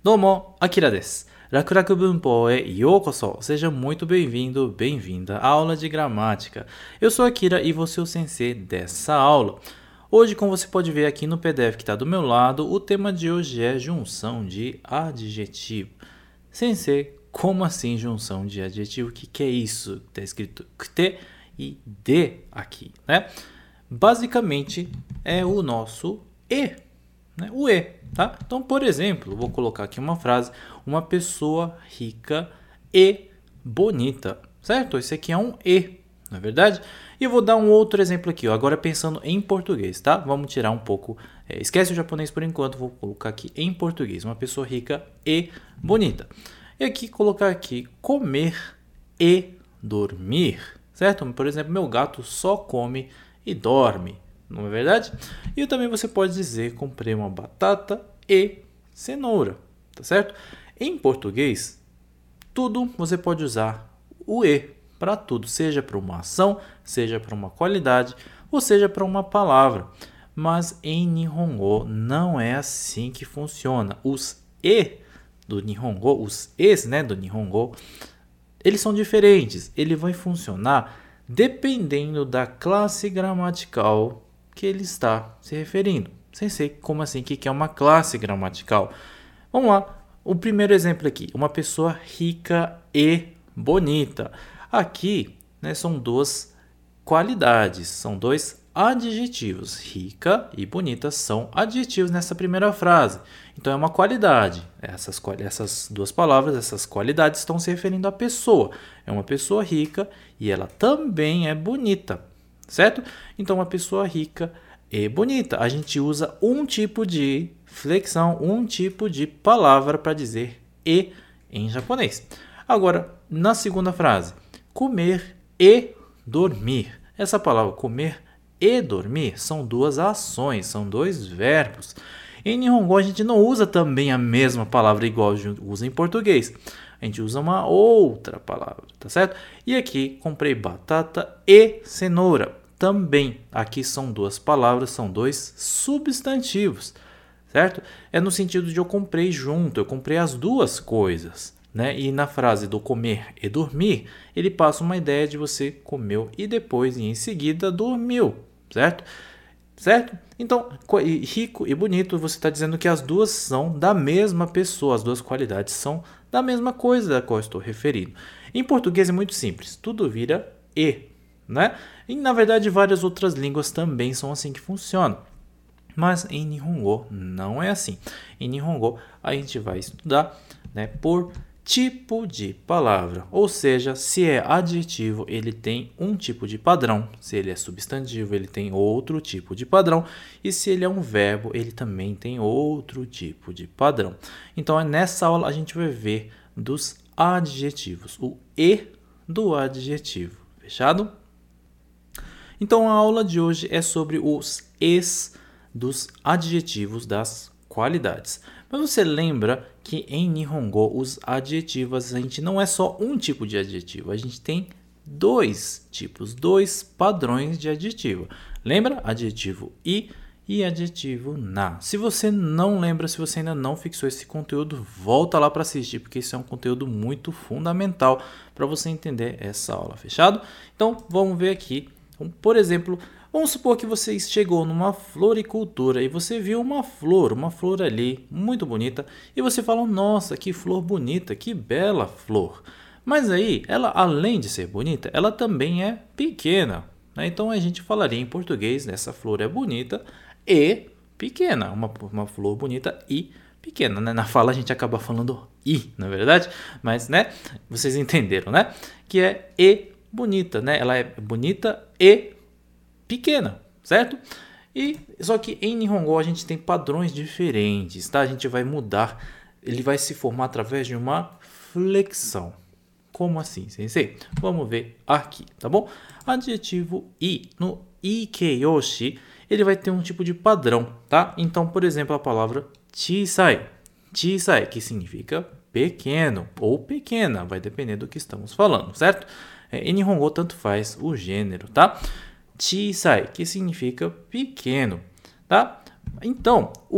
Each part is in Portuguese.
Domo, Akira desu. Raku Bunpou e Yokoso. Seja muito bem-vindo, bem-vinda à aula de gramática. Eu sou Akira e vou ser o sensei dessa aula. Hoje, como você pode ver aqui no PDF que está do meu lado, o tema de hoje é junção de adjetivo. Sensei, como assim junção de adjetivo? O que é isso? Está escrito kute e de aqui, né? Basicamente, é o nosso e, né? O e, tá? Então, por exemplo, vou colocar aqui uma frase: uma pessoa rica e bonita, certo? Esse aqui é um e, não é verdade? E eu vou dar um outro exemplo aqui, ó, agora pensando em português, tá? Vamos tirar um pouco, esquece o japonês por enquanto, vou colocar aqui em português, uma pessoa rica e bonita. E aqui, colocar aqui, comer e dormir, certo? Por exemplo, meu gato só come e dorme, não é verdade? E também você pode dizer, comprei uma batata e cenoura, tá certo? Em português, tudo você pode usar o e para tudo, seja para uma ação, seja para uma qualidade, ou seja para uma palavra. Mas em Nihongo não é assim que funciona. Os e do Nihongo, os es, né, do Nihongo, eles são diferentes. Ele vai funcionar dependendo da classe gramatical que ele está se referindo. Sensei, como assim? O que é uma classe gramatical? Vamos lá. O primeiro exemplo aqui. Uma pessoa rica e bonita. Aqui, né, são duas qualidades, são dois adjetivos. Rica e bonita são adjetivos nessa primeira frase. Então, é uma qualidade. Essas duas palavras, essas qualidades estão se referindo à pessoa. É uma pessoa rica e ela também é bonita, certo? Então, uma pessoa rica e bonita. A gente usa um tipo de flexão, um tipo de palavra para dizer e em japonês. Agora, na segunda frase, comer e dormir. Essa palavra comer e dormir são duas ações, são dois verbos. Em Nihongo a gente não usa também a mesma palavra igual a gente usa em português. A gente usa uma outra palavra, tá certo? E aqui, comprei batata e cenoura. Também, aqui são duas palavras, são dois substantivos, certo? É no sentido de eu comprei junto, eu comprei as duas coisas, né? E na frase do comer e dormir, ele passa uma ideia de você comeu e depois, e em seguida, dormiu, certo? Certo? Então, rico e bonito, você está dizendo que as duas são da mesma pessoa, as duas qualidades são da mesma coisa a qual eu estou referindo. Em português é muito simples, tudo vira e, né? E na verdade várias outras línguas também são assim que funcionam. Mas em Nihongo não é assim. Em Nihongo a gente vai estudar, né, por tipo de palavra, ou seja, se é adjetivo, ele tem um tipo de padrão, se ele é substantivo, ele tem outro tipo de padrão, e se ele é um verbo, ele também tem outro tipo de padrão. Então, nessa aula a gente vai ver dos adjetivos, o e do adjetivo, fechado? Então, a aula de hoje é sobre os es dos adjetivos das qualidades. Mas você lembra que em Nihongo os adjetivos, a gente não é só um tipo de adjetivo, a gente tem dois tipos, dois padrões de adjetivo. Lembra? Adjetivo i e adjetivo na. Se você não lembra, se você ainda não fixou esse conteúdo, volta lá para assistir, porque isso é um conteúdo muito fundamental para você entender essa aula, fechado? Então, vamos ver aqui. Por exemplo, vamos supor que você chegou numa floricultura e você viu uma flor ali, muito bonita, e você fala, nossa, que flor bonita, que bela flor. Mas aí, ela, além de ser bonita, ela também é pequena, né? Então a gente falaria em português, essa flor é bonita e pequena, uma flor bonita e pequena, né? Na fala a gente acaba falando i, na verdade, mas, né, vocês entenderam, né? Que é e bonita, né? Ela é bonita e pequena, certo? E só que em Nihongo a gente tem padrões diferentes, tá? A gente vai mudar, ele vai se formar através de uma flexão. Como assim, sensei? Vamos ver aqui, tá bom? Adjetivo i no ikeyoshi, ele vai ter um tipo de padrão, tá? Então, por exemplo, a palavra chisai, chisai, que significa pequeno ou pequena, vai depender do que estamos falando, certo? Em Nihongo tanto faz o gênero, tá? Chisai, que significa pequeno, tá? Então,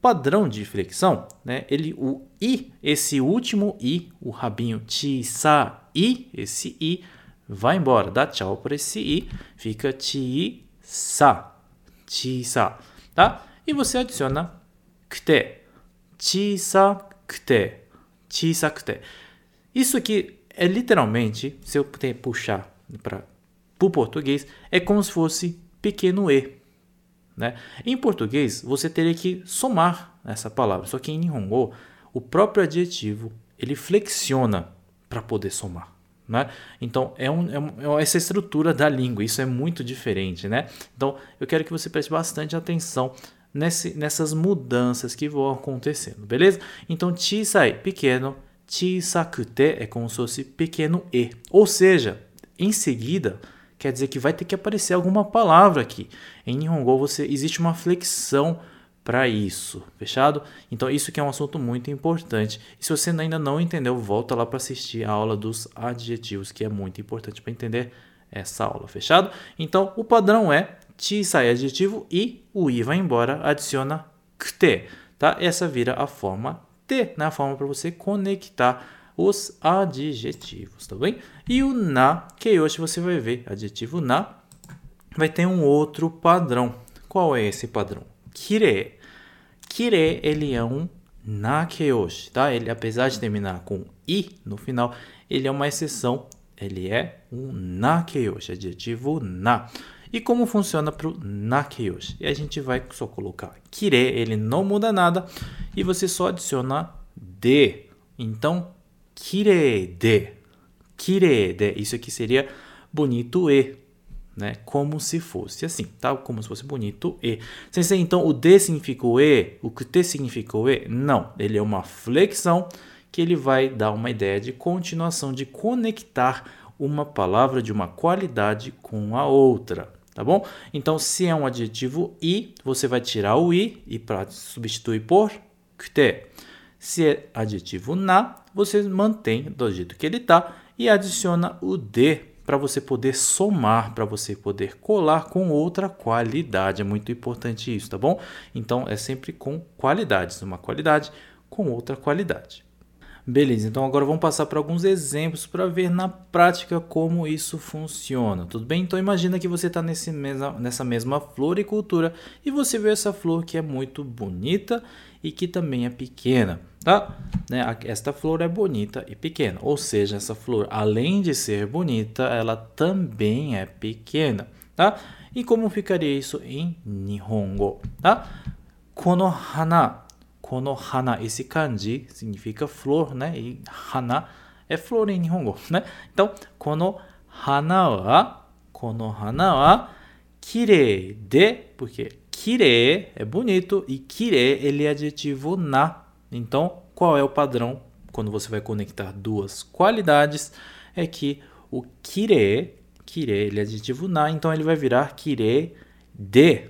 padrão de flexão, né? O i, esse último i, o rabinho chi-sa-i, esse i vai embora, dá tchau para esse i, fica chi-sa, chi-sa, tá? E você adiciona kute, chi-sa-kute, chi-sa-kute. Isso aqui é literalmente, se eu puxar para o português, é como se fosse pequeno e. Né? Em português, você teria que somar essa palavra, só que em Nihongo, o próprio adjetivo, ele flexiona para poder somar. Né? Então, é essa estrutura da língua, isso é muito diferente. Né? Então, eu quero que você preste bastante atenção nessas mudanças que vão acontecendo, beleza? Então, chisai, pequeno, chisakute é como se fosse pequeno e. Ou seja, em seguida, quer dizer que vai ter que aparecer alguma palavra aqui. Em Nihongo existe uma flexão para isso, fechado? Então isso que é um assunto muito importante. E se você ainda não entendeu, volta lá para assistir a aula dos adjetivos, que é muito importante para entender essa aula, fechado? Então o padrão é chisai adjetivo e o i vai embora, adiciona kute, tá? Essa vira a forma T, né? A forma para você conectar os adjetivos, tá bem? E o na, que hoje você vai ver, adjetivo na, vai ter um outro padrão. Qual é esse padrão? Kire. Kire, ele é um nakeyoshi, tá? Ele, apesar de terminar com i no final, ele é uma exceção. Ele é um nakeyoshi, adjetivo na. E como funciona para o nakeyoshi? E a gente vai só colocar kire, ele não muda nada, e você só adiciona de. Então, kirede, isso aqui seria bonito e, né? Como se fosse assim, tá? Como se fosse bonito e. Sensei, então o de significa o e, o kute significa o e? Não, ele é uma flexão que ele vai dar uma ideia de continuação, de conectar uma palavra de uma qualidade com a outra, tá bom? Então, se é um adjetivo i, você vai tirar o i e para substituir por kute. Se é adjetivo na, você mantém do jeito que ele está e adiciona o de para você poder somar, para você poder colar com outra qualidade. É muito importante isso, tá bom? Então, é sempre com qualidades, uma qualidade com outra qualidade. Beleza, então agora vamos passar para alguns exemplos para ver na prática como isso funciona, tudo bem? Então imagina que você está nessa mesma floricultura e você vê essa flor que é muito bonita e que também é pequena, tá? Esta flor é bonita e pequena, ou seja, essa flor, além de ser bonita, ela também é pequena, tá? E como ficaria isso em Nihongo, tá? Kono hana. Kono hana, esse kanji significa flor, né? E hana é flor em Nihongo, né? Então, kono hana wa kirei de, porque kirei é bonito e kirei ele é adjetivo na. Então, qual é o padrão quando você vai conectar duas qualidades? É que o kirei ele é adjetivo na, então ele vai virar kirei de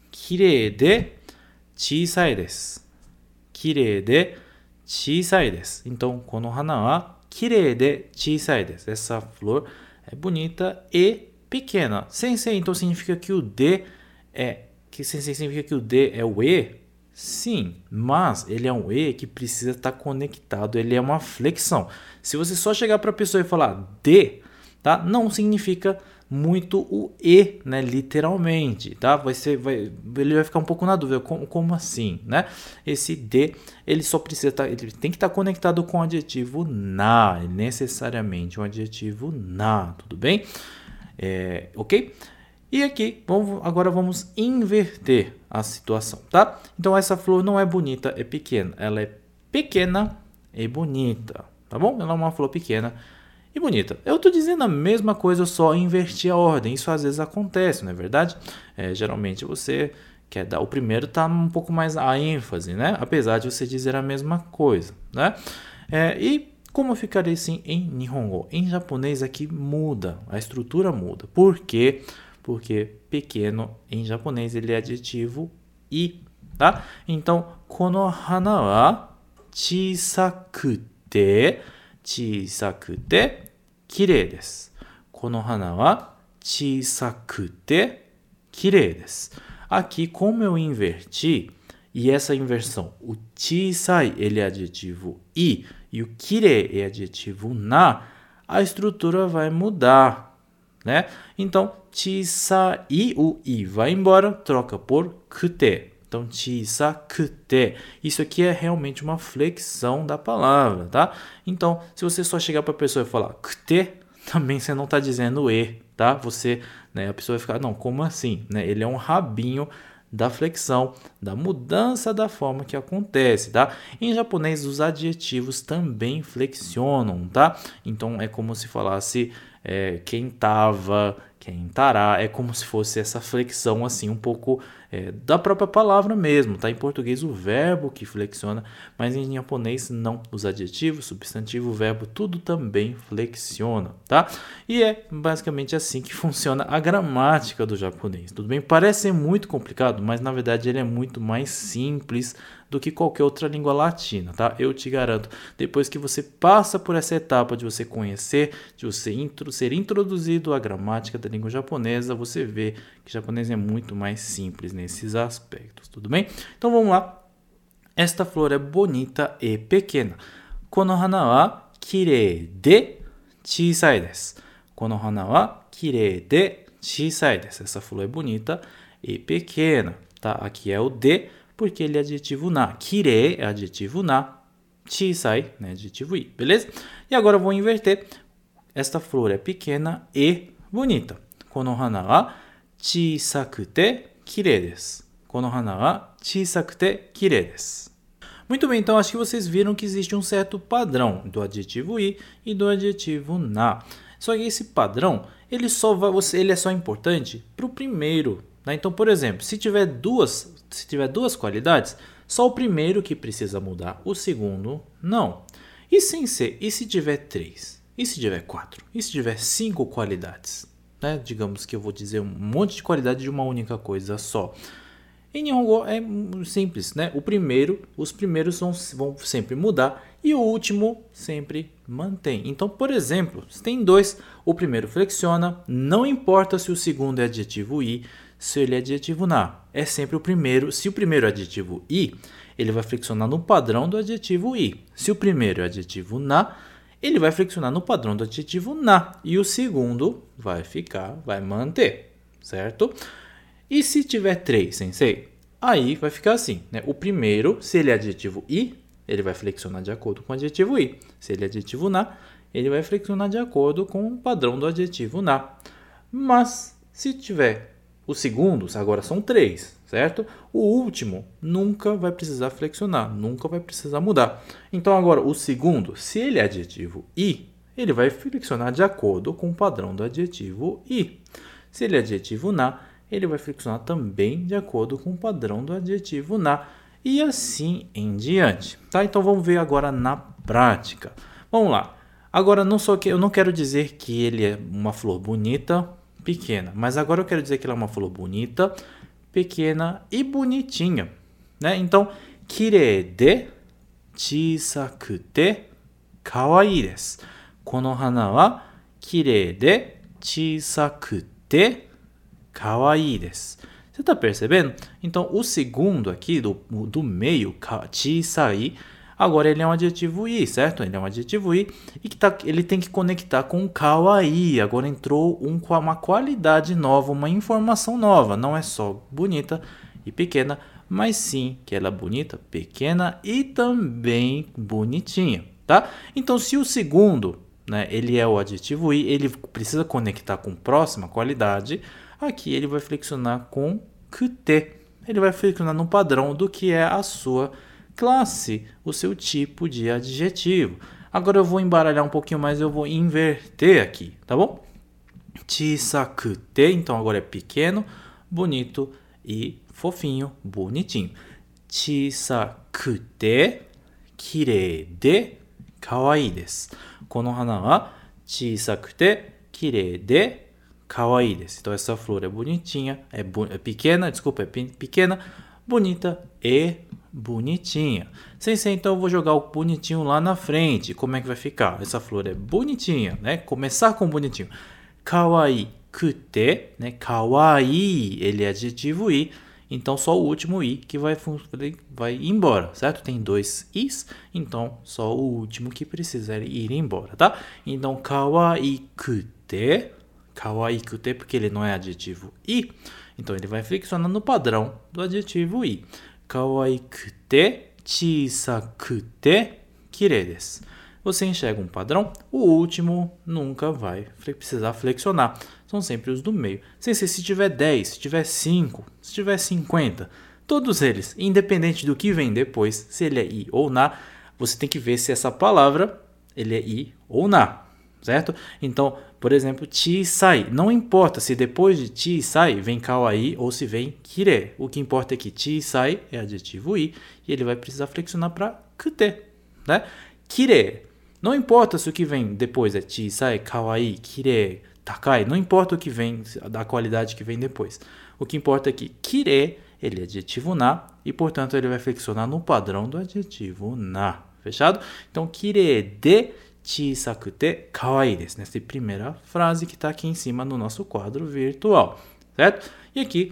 chisai desu. Kirei de chisai desu. Então, kono hana wa kirei de chisai desu. Essa flor é bonita e pequena. Sensei, então significa que o de significa que o de é o e? Sim, mas ele é um e que precisa estar conectado, ele é uma flexão. Se você só chegar para a pessoa e falar de, tá? Não significa muito o e, né? Literalmente, tá? Ele vai ficar um pouco na dúvida, como assim, né? Esse de, ele só precisa ele tem que estar conectado com o adjetivo na, necessariamente um adjetivo na, tudo bem? Ok? E aqui, agora vamos inverter a situação, tá? Então, essa flor não é bonita, é pequena. Ela é pequena e bonita, tá bom? Ela é uma flor pequena e bonita. Eu estou dizendo a mesma coisa, eu só inverti a ordem. Isso às vezes acontece, não é verdade? Geralmente você quer dar o primeiro, tá um pouco mais a ênfase, né? Apesar de você dizer a mesma coisa, né? E como ficaria assim em Nihongo? Em japonês aqui muda, a estrutura muda. Por quê? Porque pequeno em japonês ele é adjetivo i, tá? Então, kono hana wa chisakute kirei desu. Kono hana wa chisakute kirei desu. Aqui, como eu inverti, E essa inversão, o chisai, ele é adjetivo i, e o kire é adjetivo na, a estrutura vai mudar, né? Então, chisai, o i vai embora, troca por kute. Então, chisakute. Isso aqui é realmente uma flexão da palavra, tá? Então, se você só chegar para a pessoa e falar kute, também você não está dizendo e, tá? Você, né, a pessoa vai ficar, não, como assim? Né? Ele é um rabinho da flexão, da mudança da forma que acontece, tá? Em japonês, os adjetivos também flexionam, tá? Então, é como se falasse quem tava, quem tará, é como se fosse essa flexão, assim, um pouco da própria palavra mesmo, tá? Em português, o verbo que flexiona, mas em japonês, não. Os adjetivos, substantivo, verbo, tudo também flexiona, tá? E é basicamente assim que funciona a gramática do japonês, tudo bem? Parece ser muito complicado, mas na verdade ele é muito mais simples do que qualquer outra língua latina, tá? Eu te garanto, depois que você passa por essa etapa de você conhecer, de você ser introduzido à gramática da língua japonesa, você vê que o japonês é muito mais simples nesses aspectos, tudo bem? Então vamos lá. Esta flor é bonita e pequena. Kono hana wa kirei de chisai desu. Kono hana wa kirei de chisai desu. Essa flor é bonita e pequena, tá? Aqui é o de, porque ele é adjetivo na. Kirei é adjetivo na. Chisai, né, adjetivo i, beleza? E agora eu vou inverter. Esta flor é pequena e bonita. Kono hana wa chisakute kirei desu. Kono hana wa chisakute kirei desu. Muito bem, então acho que vocês viram que existe um certo padrão do adjetivo i e do adjetivo na. Só que esse padrão, ele é só importante para o primeiro. Né? Então, por exemplo, se tiver duas qualidades, só o primeiro que precisa mudar, o segundo não. E sem ser, e se tiver 3? E se tiver 4? E se tiver 5 qualidades? Né? Digamos que eu vou dizer um monte de qualidade de uma única coisa só. Em Nihongo é simples, né? Os primeiros vão sempre mudar e o último sempre mantém. Então, por exemplo, se tem 2, o primeiro flexiona, não importa se o segundo é adjetivo i, se ele é adjetivo na. É sempre o primeiro. Se o primeiro é adjetivo i, ele vai flexionar no padrão do adjetivo i. Se o primeiro é adjetivo na, ele vai flexionar no padrão do adjetivo na. E o segundo vai manter, certo? E se tiver 3, sensei? Aí vai ficar assim, né? O primeiro, se ele é adjetivo i, ele vai flexionar de acordo com o adjetivo i. Se ele é adjetivo na, ele vai flexionar de acordo com o padrão do adjetivo na. Mas, se tiver os segundos, agora são 3, certo? O último nunca vai precisar flexionar, nunca vai precisar mudar. Então, agora, o segundo, se ele é adjetivo i, ele vai flexionar de acordo com o padrão do adjetivo i. Se ele é adjetivo na, ele vai flexionar também de acordo com o padrão do adjetivo na. E assim em diante. Tá? Então vamos ver agora na prática. Vamos lá. Agora eu não quero dizer que ele é uma flor bonita, pequena. Mas agora eu quero dizer que ele é uma flor bonita, pequena e bonitinha. Né? Então, kirei de chisakute kawaii desu. Kono hana wa kirei de chisakute kawaii desu. Você está percebendo? Então, o segundo aqui, do meio, chisai, agora ele é um adjetivo i, certo? Ele é um adjetivo i e ele tem que conectar com o kawaii. Agora entrou uma qualidade nova, uma informação nova. Não é só bonita e pequena, mas sim que ela é bonita, pequena e também bonitinha, tá? Então, se o segundo, né, ele é o adjetivo i, ele precisa conectar com próxima qualidade. Aqui ele vai flexionar com kute. Ele vai flexionar no padrão do que é a sua classe, o seu tipo de adjetivo. Agora eu vou embaralhar um pouquinho mais, eu vou inverter aqui, tá bom? Chisakute, então agora é pequeno, bonito e fofinho, bonitinho. Chisakute, kirei de, kawaii desu. Kono hana wa chisakute, kirei de, kawaii desu. Então essa flor é bonitinha, é pequena, bonita e bonitinha. Sensei, então eu vou jogar o bonitinho lá na frente. Como é que vai ficar? Essa flor é bonitinha, né? Começar com bonitinho. Kawaii kute, né? Kawaii, ele é adjetivo i. então só o último i que vai embora, certo? Tem 2 is, então só o último que precisa ir embora, tá? Então, kawaikute, kawaikute, porque ele não é adjetivo i, então ele vai flexionar no padrão do adjetivo i. Kawaikute, chisakute, kirei desu. Você enxerga um padrão, o último nunca vai precisar flexionar. São sempre os do meio. Se tiver 10, se tiver 5, se tiver 50, todos eles, independente do que vem depois, se ele é i ou na, você tem que ver se essa palavra ele é i ou na, certo? Então, por exemplo, chisai. Não importa se depois de chisai vem kawaii ou se vem kirei. O que importa é que chisai é adjetivo i e ele vai precisar flexionar para kute, né? Kirei. Não importa se o que vem depois é chisai, kawaii, kirei, takai. Não importa o que vem, da qualidade que vem depois. O que importa é que kirei, ele é adjetivo na e, portanto, ele vai flexionar no padrão do adjetivo na. Fechado? Então, kirei de chisakute kawaii desu. Nessa primeira frase que está aqui em cima no nosso quadro virtual. Certo? E aqui,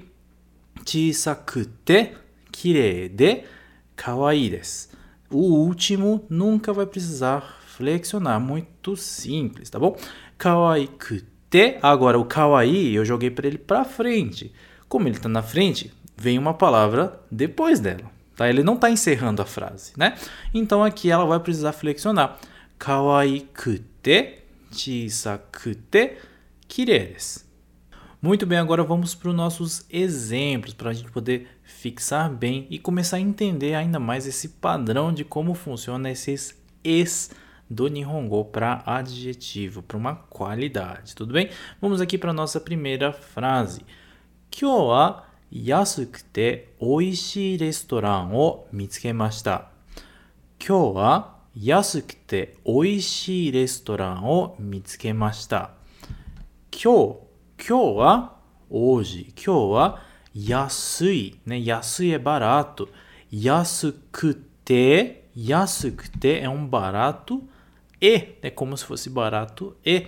chisakute kirei de kawaii desu. O último nunca vai precisar flexionar, muito simples, tá bom? Kawaikute, agora o kawaii eu joguei para ele para frente. Como ele está na frente, vem uma palavra depois dela, tá? Ele não está encerrando a frase, né? Então aqui ela vai precisar flexionar. Kawaikute, chisakute, kirei desu. Muito bem, agora vamos para os nossos exemplos, para a gente poder fixar bem e começar a entender ainda mais esse padrão de como funciona esses es do Nihongo para adjetivo, para uma qualidade, tudo bem? Vamos aqui para a nossa primeira frase. Kyou wa yasukute oishii restaurant o mitsukemashita. Kyou wa yasukute oishii restaurant o mitsukemashita. Kyou wa hoje. Kyou wa yasui, né? Yasui é barato. Yasukute, yasukute é um barato e, é como se fosse barato e.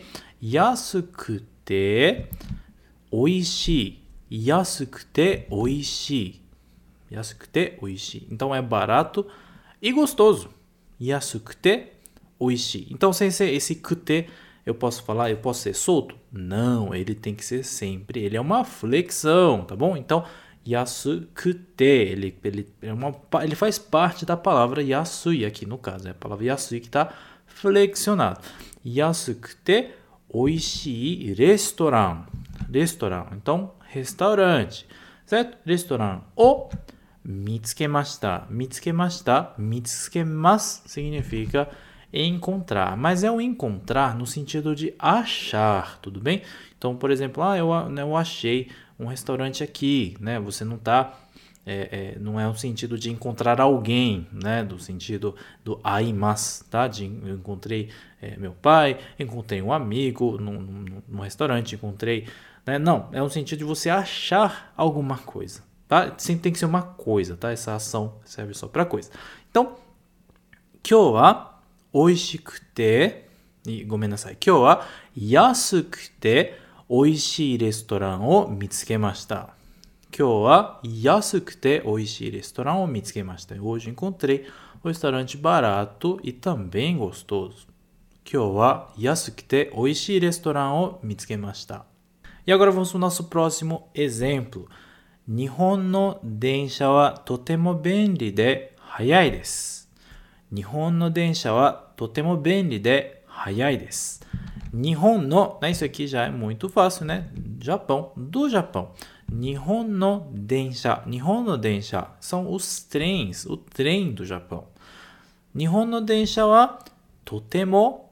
Yasukute oishii. Yasukute oishii. Yasukute oishii. Então é barato e gostoso. Yasukute oishii. Então sem ser esse kute, eu posso ser solto? Não, ele tem que ser sempre. Ele é uma flexão, tá bom? Então, yasukute, ele faz parte da palavra yasui aqui no caso. É a palavra yasui que está flexionada. Yasukute oishii restaurant. Restaurant. Então, restaurante. Certo? Restaurant. O mitsukemashita. Mitsukemashita. Mitsukemasu significa encontrar, mas é um encontrar no sentido de achar, tudo bem? Então, por exemplo, eu achei um restaurante aqui, né? Você não está, não é o sentido de encontrar alguém, né? Do sentido do aimasu, tá? Eu encontrei meu pai, encontrei um amigo num restaurante, encontrei, né? Não, é um sentido de você achar alguma coisa, tá? Sempre tem que ser uma coisa, tá? Essa ação serve só para coisa. Então, kyou wa 美味しくて、ごめんなさい。今日は安くて美味しいレストランを見つけました。今日は安くて美味しいレストランを見つけました。Hoje encontrei um restaurante barato e também gostoso. 今日は安くて美味しいレストランを見つけました。E agora vamos para o nosso próximo exemplo. 日本の電車はとても便利で速いです。日本の電車はとても便利で速いです。日本の, né, isso aqui já é muito fácil, né? Japão, do Japão. 日本の電車são os trens, o trem do Japão. 日本の電車はとても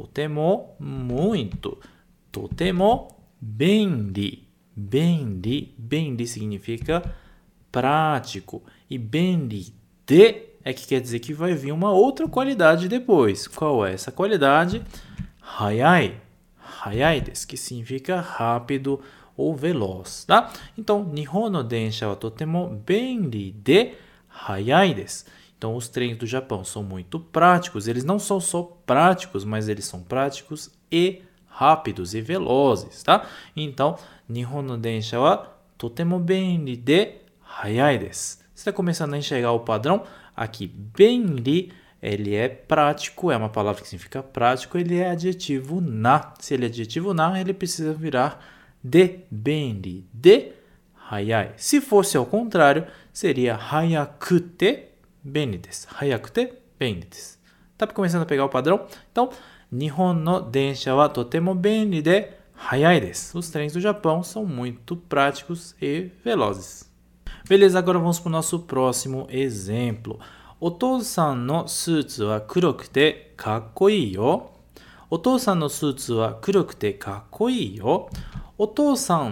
muito, とても便利 便利significa prático e 便利de é que quer dizer que vai vir uma outra qualidade depois. Qual é essa qualidade? Hayai. Hayai desu, que significa rápido ou veloz, tá? Então, Nihon no densha wa totemo benri de hayai desu. Então, os trens do Japão são muito práticos. Eles não são só práticos, mas eles são práticos e rápidos e velozes, tá? Então, Nihon no densha wa totemo benri de hayai desu. Você está começando a enxergar o padrão? Aqui, benri, ele é prático, é uma palavra que significa prático, ele é adjetivo na. Se ele é adjetivo na, ele precisa virar de benri, de hayai. Se fosse ao contrário, seria hayakute benri desu. Hayakute benri desu. Tá começando a pegar o padrão? Então, Nihon no densha wa totemo benri de hayai desu. Os trens do Japão são muito práticos e velozes. Beleza, agora vamos para o nosso próximo exemplo. Otou-san no suitsu wa kurokute kakkoi yo. Otou-san no suitsu wa kurokute kakkoi yo. Otou-san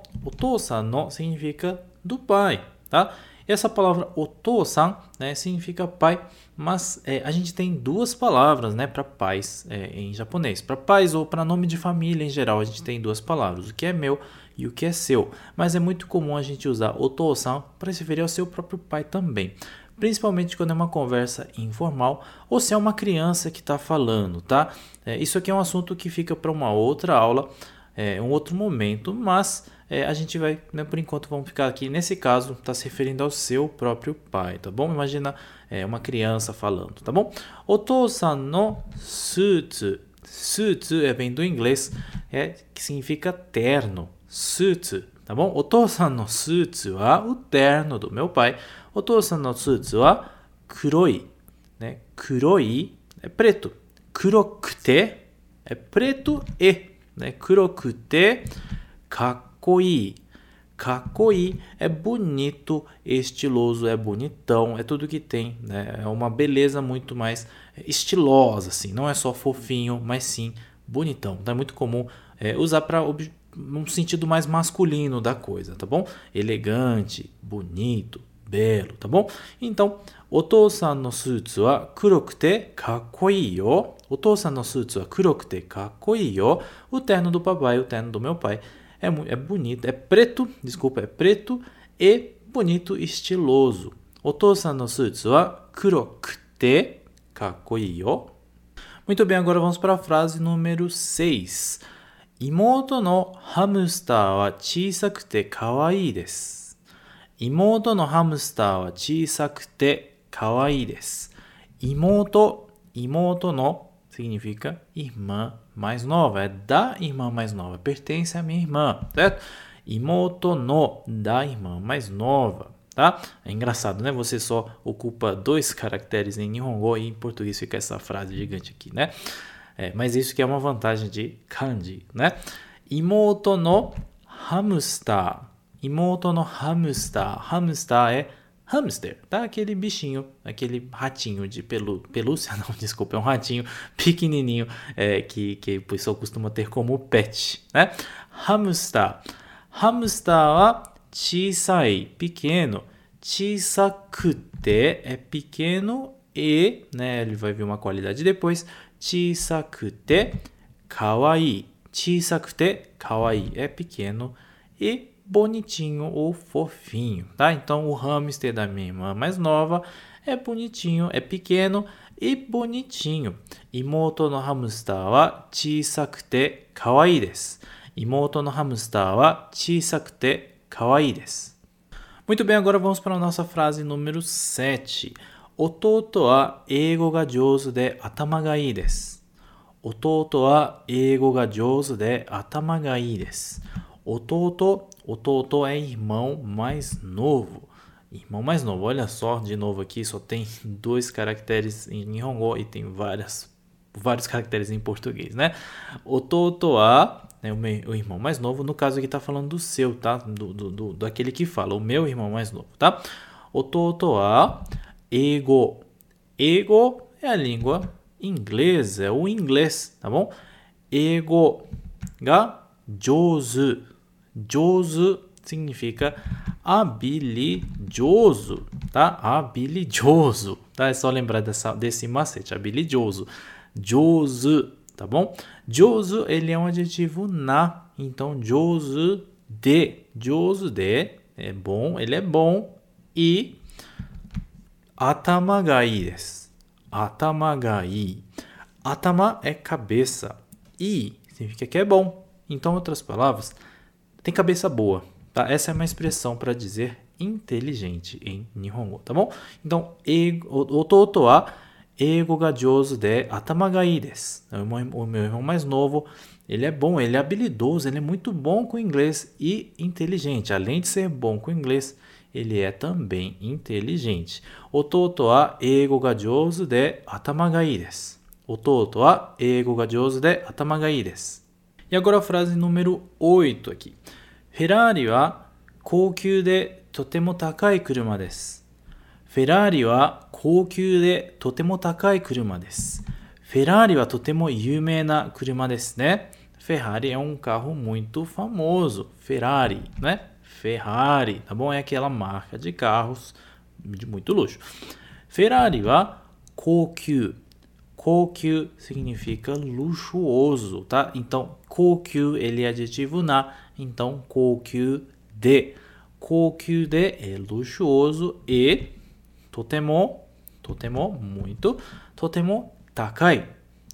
no significa do pai, tá? E essa palavra otou-san, né, significa pai, mas a gente tem duas palavras, né, para pais em japonês. Para pais ou para nome de família em geral, a gente tem duas palavras, o que é meu e o que é seu. Mas é muito comum a gente usar otou-san para se referir ao seu próprio pai também. Principalmente quando é uma conversa informal ou se é uma criança que está falando, tá? Isso aqui é um assunto que fica para uma outra aula, um outro momento, mas a gente vai, né, por enquanto, vamos ficar aqui. Nesse caso, está se referindo ao seu próprio pai, tá bom? Imagina uma criança falando, tá bom? Otou-san no suitsu. Suitsu vem do inglês, que significa terno. Suitsu, tá bom? Otou-san no suitsu wa o terno do meu pai. Otou-san no suitsu wa kuroi, né? Kuroi é preto. Kurokute é preto e, né? Kurokute kakkoi. Kakkoi é bonito, estiloso, é bonitão, é tudo que tem, né? É uma beleza muito mais estilosa, assim. Não é só fofinho, mas sim bonitão. Então é muito comum usar para um sentido mais masculino da coisa, tá bom? Elegante, bonito, belo, tá bom? Então, otou-san no suitsu wa kurokute kakkoi yo. Otou-san no suitsu wa kurokute kakkoi yo. O terno do papai, o terno do meu pai é bonito, é preto e bonito, estiloso. Otou-san no suitsu wa kurokute kakkoi yo. Muito bem, agora vamos para a frase número 6. Imoto no hamster wa chisakute kawaii desu. Imoto no hamster wa chisakute kawaii desu. Imoto no significa irmã mais nova, é da irmã mais nova, pertence à minha irmã, certo? Imoto no, da irmã mais nova, tá? É engraçado, né? Você só ocupa 2 caracteres em Nihongo e em português fica essa frase gigante aqui, né? Mas isso que é uma vantagem de kanji, né? Imoto no hamster. Imoto no hamster. Hamster é hamster, tá? Aquele bichinho, aquele ratinho de pelúcia, não, desculpa, é um ratinho pequenininho que o pessoal costuma ter como pet, né? Hamster. Hamster wa chisai, pequeno. Chisakute é pequeno e, né, ele vai vir uma qualidade depois. Chisakute kawaii. Chisakute kawaii é pequeno e bonitinho ou fofinho, tá? Então o hamster da minha irmã mais nova é bonitinho, é pequeno e bonitinho. Imoto no hamster wa chisakute kawaii desu. Imoto no hamster wa chisakute kawaii desu. Muito bem, agora vamos para a nossa frase número 7. Ototo wa eigo ga jouzu de atama ga ii desu. Ototo wa eigo ga jouzu de atama ga ii desu. Ototo é irmão mais novo. Irmão mais novo, olha só, de novo aqui só tem 2 caracteres em Nihongo e tem vários caracteres em português, né? Ototo wa, né, o irmão mais novo, no caso aqui tá falando do seu, tá? Daquele que fala, o meu irmão mais novo, tá? Ototo wa eigo. Eigo é a língua inglesa, é o inglês, tá bom? Eigo ga jouzu. Jouzu significa habilidoso, tá? Habilidoso, tá? É só lembrar desse macete, habilidoso. Jouzu, tá bom? Jouzu, ele é um adjetivo na, então jouzu de é bom, ele é bom e atama ga ii desu. Atama ga ii. Atama é cabeça, ii significa que é bom. Então, em outras palavras, tem cabeça boa, tá? Essa é uma expressão para dizer inteligente em Nihongo, tá bom? Então, ototo wa eigo ga jouzu de atama ga ii desu. O meu irmão mais novo, ele é bom, ele é habilidoso, ele é muito bom com inglês e inteligente. Além de ser bom com inglês, ele é também inteligente. Ototo wa eigo ga jouzu de atama ga ii desu. Ototo wa eigo ga jouzu de atama ga ii desu. E agora a frase número 8 aqui. Ferrari wa koukyū de totemo takai kuruma desu. Ferrari wa koukyū de totemo takai kuruma desu. Ferrari wa totemo yumei na kuruma desu né? Ferrari é um carro muito famoso. Ferrari, né? Ferrari, tá bom? É aquela marca de carros de muito luxo. Ferrari wa koukyū. Koukyū significa luxuoso, tá? Então, koukyū, ele é adjetivo na, então koukyū de. Koukyū de é luxuoso e totemo, muito, totemo takai,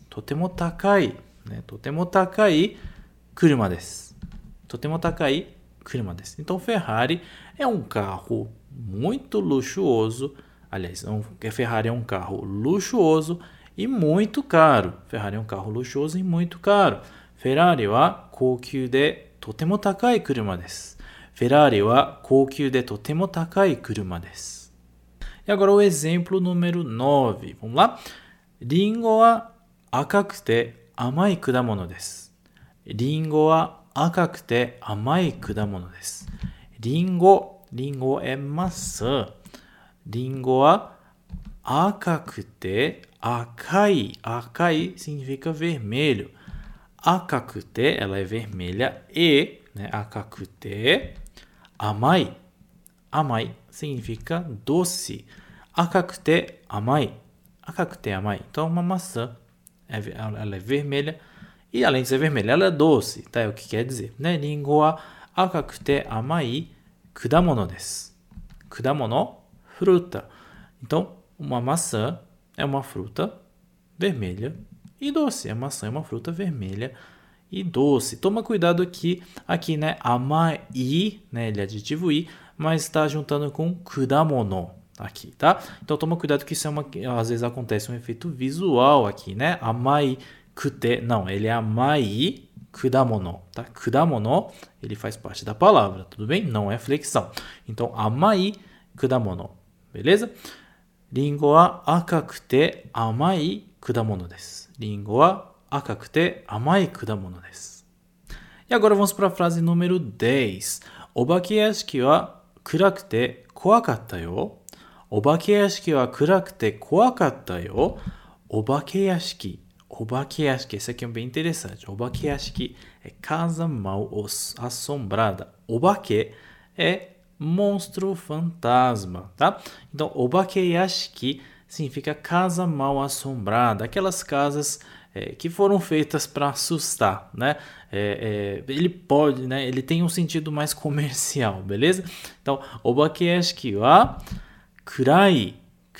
né? Totemo takai kuruma desu. Totemo takai kuruma desu. Então, Ferrari é um carro muito luxuoso. Aliás, Ferrari é um carro luxuoso e muito caro. Ferrari é um carro luxuoso e muito caro. Ferrari wa koukyū de totemo takai kuruma desu. Ferrari wa koukyū de totemo takai kuruma desu. E agora o exemplo número 9. Vamos lá? Ringo wa akakute amai kudamono desu. Ringo wa akakute amai kudamono desu. Ringo é maçã. Ringo wa akakute, akai significa vermelho. Akakute, ela é vermelha e, né, akakute, amai significa doce. Akakute amai. Então, uma maçã, ela é vermelha e além de ser vermelha, ela é doce, tá? É o que quer dizer, né? Ringo wa akakute amai kudamono desu. Kudamono, fruta. Então, uma maçã é uma fruta vermelha e doce. A maçã é uma fruta vermelha e doce. Toma cuidado aqui, né? Amai, né? Ele é adjetivo i, mas está juntando com kudamono aqui, tá? Então toma cuidado que isso às vezes acontece um efeito visual aqui, né? Amai kute, não, ele é amai kudamono, tá? Kudamono, ele faz parte da palavra, tudo bem? Não é flexão. Então amai kudamono, beleza? Ringo wa akakute amai kudamono desu. Ringo wa akakute amai kudamono desu. E agora vamos para a frase número 10. Obakeyashiki wa kurakute kowakatta yo. Obakeyashiki wa kurakute kowakatta yo. Obakeyashiki, esse aqui é bem interessante. Obakeyashiki é casa mal assombrada. Obake é monstro fantasma, tá? Então, obakeyashiki significa casa mal assombrada, aquelas casas que foram feitas para assustar, né? Ele pode, né? Ele tem um sentido mais comercial, beleza? Então, obakeyashiki wa kurai,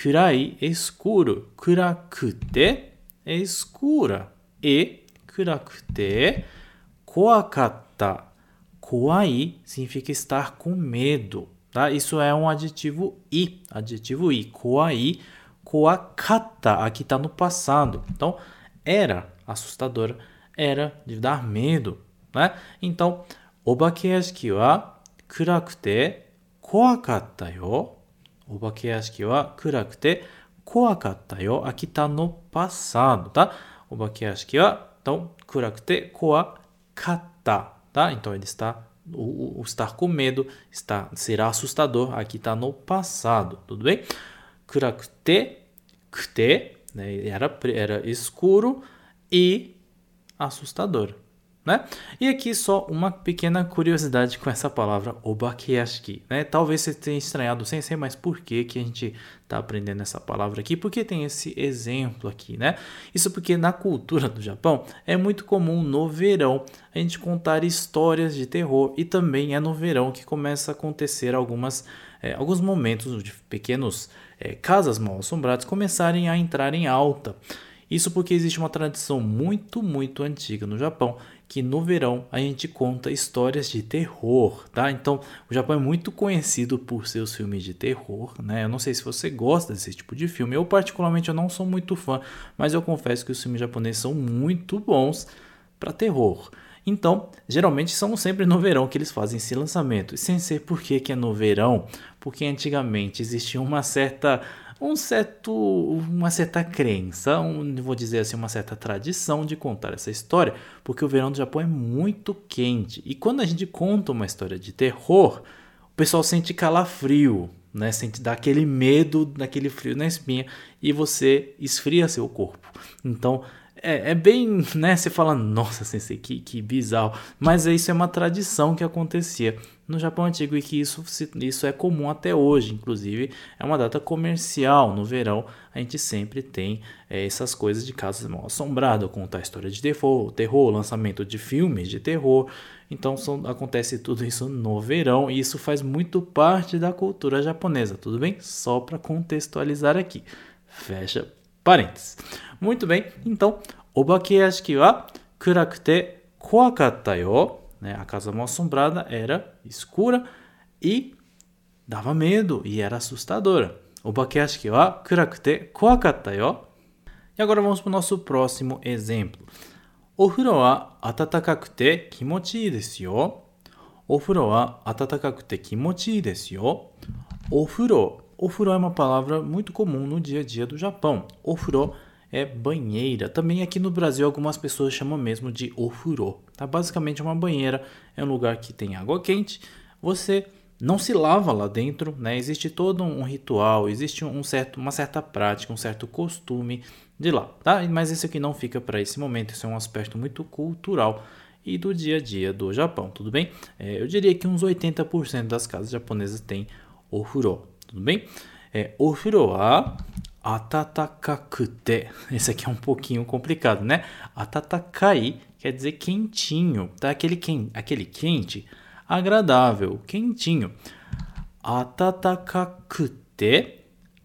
escuro, kurakute é escura e kurakute kowakatta. Kowai significa estar com medo, tá? Isso é um adjetivo i, kowai, kowakatta, aqui está no passado. Então, era assustadora, era de dar medo, né? Então, obakeyashiki wa kurakute kowakatta yo. Obakeyashiki wa kurakute kowakatta yo. Aqui está no passado, tá? Obakeyashiki wa, então, kurakute kowakatta. Tá? Então, ele está, o estar com medo, será assustador. Aqui está no passado, tudo bem? Kurakute, né? Era escuro e assustador, né? E aqui só uma pequena curiosidade com essa palavra obakeyashiki, né? Talvez você tenha estranhado, sem sei mais por que a gente está aprendendo essa palavra aqui, porque tem esse exemplo aqui, né? Isso porque na cultura do Japão é muito comum no verão a gente contar histórias de terror e também é no verão que começa a acontecer alguns momentos de pequenos casas mal assombradas começarem a entrar em alta. Isso porque existe uma tradição muito, muito antiga no Japão que no verão a gente conta histórias de terror, tá? Então, o Japão é muito conhecido por seus filmes de terror, né? Eu não sei se você gosta desse tipo de filme. Eu, particularmente, eu não sou muito fã, mas eu confesso que os filmes japoneses são muito bons para terror. Então, geralmente são sempre no verão que eles fazem esse lançamento. E sem ser por que é no verão? Porque antigamente existia uma certa crença, vou dizer assim, uma certa tradição de contar essa história, porque o verão do Japão é muito quente. E quando a gente conta uma história de terror, o pessoal sente calafrio, né? Sente dar aquele medo, daquele frio na espinha, e você esfria seu corpo. Então, é bem, né? Você fala, nossa, sensei, que bizarro. Mas isso é uma tradição que acontecia no Japão antigo e que isso é comum até hoje. Inclusive, é uma data comercial. No verão, a gente sempre tem essas coisas de casas mal assombradas, contar história de terror, lançamento de filmes de terror. Então, acontece tudo isso no verão e isso faz muito parte da cultura japonesa, tudo bem? Só para contextualizar aqui. Fecha parênteses. Muito bem, então, obakeyashiki wa kurakute kowakatta yo. A casa mal assombrada era escura e dava medo e era assustadora. Obakeyashiki wa kurakute kowakatta yo. E agora vamos para o nosso próximo exemplo. Ofuro wa atatakaku kimochi ii desu yo. Ofuro wa atatakaku kimochi ii desu yo. Ofuro é uma palavra muito comum no dia a dia do Japão. Ofuro é banheira. Também aqui no Brasil algumas pessoas chamam mesmo de ofuro. Tá? Basicamente uma banheira é um lugar que tem água quente. Você não se lava lá dentro, né? Existe todo um ritual, existe uma certa prática, um certo costume de lá, tá? Mas isso aqui não fica para esse momento. Isso é um aspecto muito cultural e do dia a dia do Japão, tudo bem? Eu diria que uns 80% das casas japonesas têm ofuro. Tudo bem? Ofuro wa atatakakute. Esse aqui é um pouquinho complicado, né? Atatakai quer dizer quentinho, tá? Aquele quente, agradável, quentinho. Atatakakute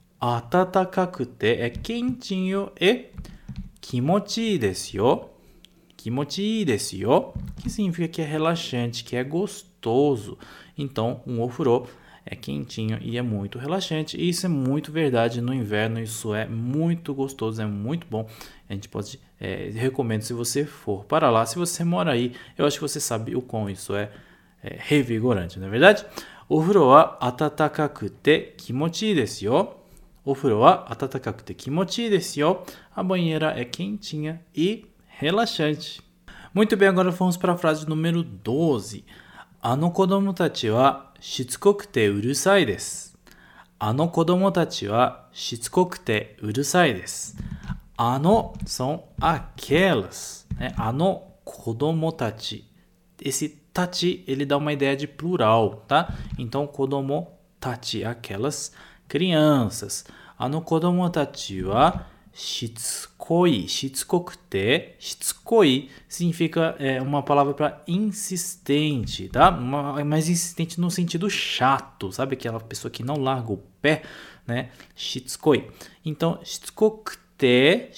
é quentinho e kimochi ii desu yo. Kimochi ii desu yo, que significa que é relaxante, que é gostoso. Então, um ofuro é quentinho e é muito relaxante. E isso é muito verdade no inverno. Isso é muito gostoso, é muito bom. A gente pode, recomendo se você for para lá. Se você mora aí, eu acho que você sabe o quão isso é revigorante, não é verdade? Ofuro wa atatakakute kimochi ii desu yo. Ofuro wa atatakakute kimochi ii desu yo. A banheira é quentinha e relaxante. Muito bem, agora vamos para a frase número 12. Ano kodomo tachi wa shitsukokute urusai desu. Ano kodomo tachi wa shitsukokute urusai desu. Ano são aquelas, né? Ano kodomo tachi. Esse tachi, ele dá uma ideia de plural, tá? Então, kodomo tachi, aquelas crianças. Ano kodomo tachi wa shitsukoi. Shitsukoi significa uma palavra para insistente, tá? Mais insistente no sentido chato, sabe? Aquela pessoa que não larga o pé, né? Shitsukoi. Então, shitsukokute,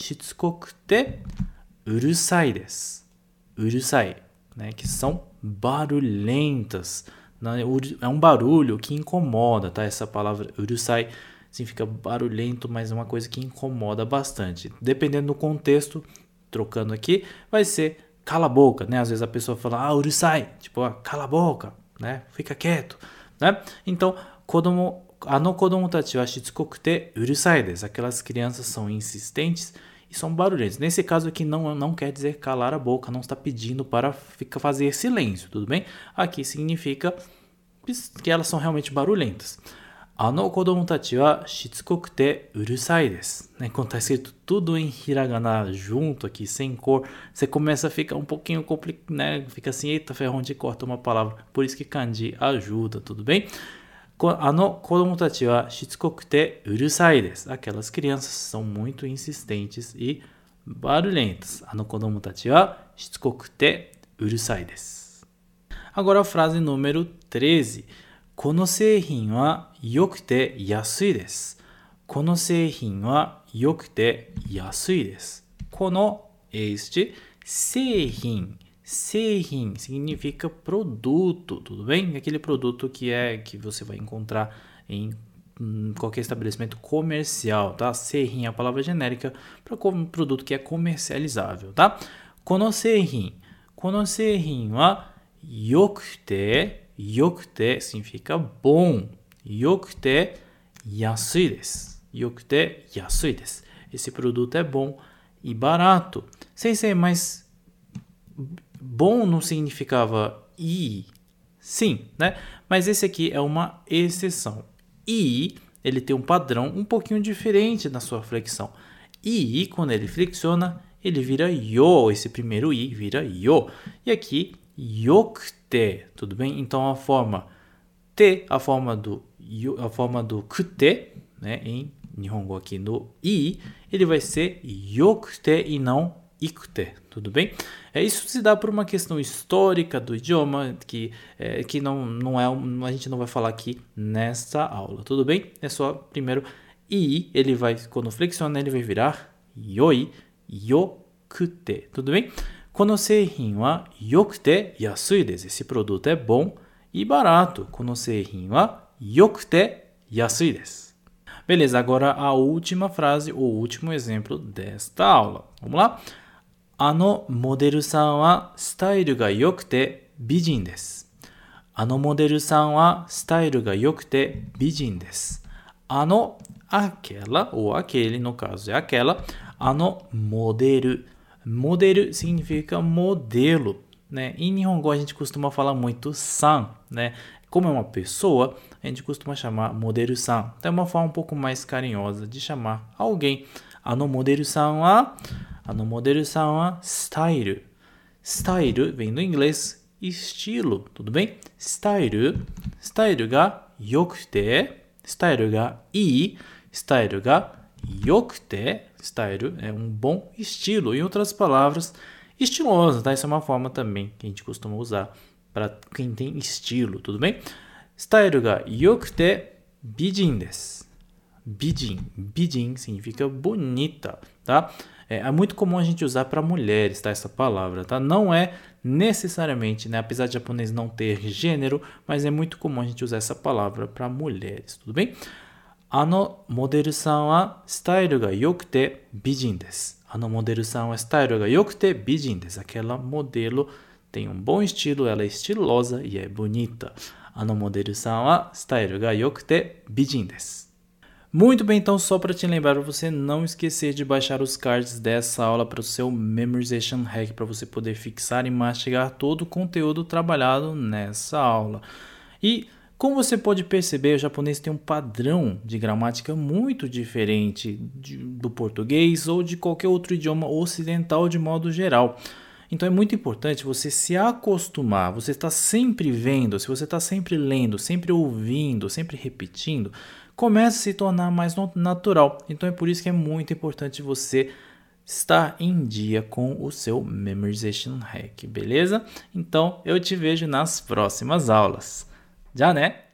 urusai desu. Urusai, né? Que são barulhentas. É um barulho que incomoda, tá? Essa palavra urusai significa barulhento, mas é uma coisa que incomoda bastante. Dependendo do contexto, trocando aqui, vai ser cala a boca, né? Às vezes a pessoa fala, urusai, tipo, cala a boca, né? Fica quieto, né? Então, ano kodomo tachi wa shitsukokute urusai desu. Aquelas crianças são insistentes e são barulhentas. Nesse caso aqui não quer dizer calar a boca, não está pedindo para fazer silêncio, tudo bem? Aqui significa que elas são realmente barulhentas. Ano kodomo tachi wa shitsukokute urusai desu. Quando está escrito tudo em hiragana junto aqui, sem cor, você começa a ficar um pouquinho complicado, né? Fica assim, eita ferro, onde corta uma palavra. Por isso que kanji ajuda, tudo bem? Ano kodomo tachi wa shitsukokute urusai desu. Aquelas crianças são muito insistentes e barulhentas. Ano kodomo tachi wa shitsukokute urusai desu. Agora a frase número 13. Kono seihin wa yokute yasui desu. Kono seihin wa yokute yasui desu. Kono, este, seihin. Seihin significa produto, tudo bem? Aquele produto que você vai encontrar em qualquer estabelecimento comercial, tá? Seihin é a palavra genérica para um produto que é comercializável, tá? Kono seihin wa yokute, yokute significa bom, yokute yasui desu. Yokute yasui desu. Esse produto é bom e barato. Sensei, mas bom não significava i? Sim, né? Mas esse aqui é uma exceção. I, ele tem um padrão um pouquinho diferente na sua flexão. I, quando ele flexiona, ele vira yo. Esse primeiro i vira yo. E aqui, yokute, tudo bem? Então a forma te, a forma do kute, né? Em Nihongo aqui no i, ele vai ser yokute e não ikute, tudo bem? Isso se dá por uma questão histórica do idioma que a gente não vai falar aqui nessa aula, tudo bem? É só primeiro i, ele vai, quando flexiona, ele vai virar yoi, yokute, tudo bem? Kono seihin wa yokute yasui desu. Esse produto é bom e barato. Kono seihin wa yokute yasui desu. Beleza, agora a última frase, o último exemplo desta aula. Vamos lá? Ano modelu-san wa style ga yokute bijin desu. Ano modelu-san wa style ga yokute bijin desu. Ano, aquela, ou aquele, no caso é aquela. Ano modelu. Modelo significa modelo, né? Em Nihongo a gente costuma falar muito san, né? Como é uma pessoa, a gente costuma chamar modelo-san. Então é uma forma um pouco mais carinhosa de chamar alguém. Ano modelo-san wa style. Style vem do inglês estilo, tudo bem? Style ga yokute, style ga ii, style ga yokute, style é um bom estilo. Em outras palavras, estiloso, tá? Isso é uma forma também que a gente costuma usar para quem tem estilo, tudo bem? Style ga yokute bijin desu. Bijin significa bonita, tá? É muito comum a gente usar para mulheres, tá? Essa palavra, tá? Não é necessariamente, né? Apesar de japonês não ter gênero, mas é muito comum a gente usar essa palavra para mulheres, tudo bem? Ano modelu-san wa style ga yokute bijin desu. Ano modelu-san wa style ga yokute bijin desu. Aquela modelo tem um bom estilo, ela é estilosa e é bonita. Ano modelu-san wa style ga yokute bijin desu. Muito bem, então só para te lembrar, para você não esquecer de baixar os cards dessa aula para o seu Memorization Hack, para você poder fixar e mastigar todo o conteúdo trabalhado nessa aula. E como você pode perceber, o japonês tem um padrão de gramática muito diferente do português ou de qualquer outro idioma ocidental de modo geral. Então é muito importante você se acostumar, você está sempre vendo, se você está sempre lendo, sempre ouvindo, sempre repetindo, começa a se tornar mais natural. Então é por isso que é muito importante você estar em dia com o seu Memorization Hack, beleza? Então eu te vejo nas próximas aulas. Já, né?